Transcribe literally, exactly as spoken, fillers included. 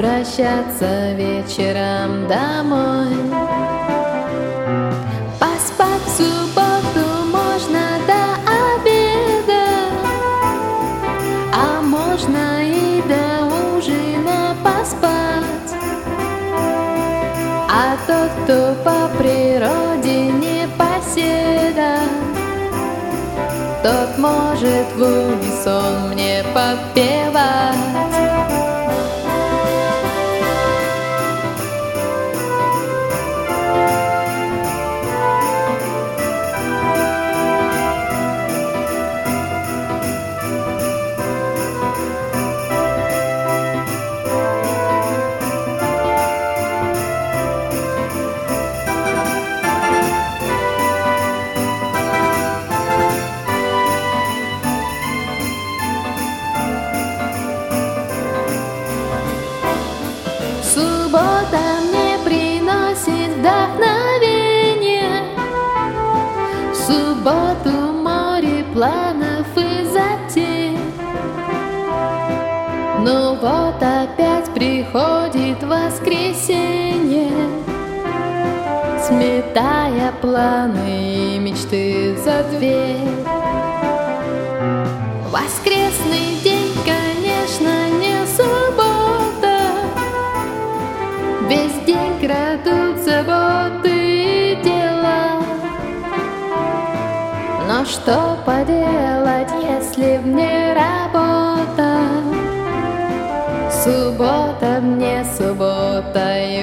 возвращаться вечером домой. Поспать в субботу можно до обеда, а можно и до ужина поспать. А тот, кто по природе непоседа, тот может в унисон мне подпевать. Суббота мне приносит вдохновение, в субботу море планов и затей. Но вот опять приходит воскресенье, сметая планы и мечты за дверь. Воскресный день, конечно, не суббота, весь день крадут заботы и дела. Но что поделать, если мне работа? Суббота мне суббота.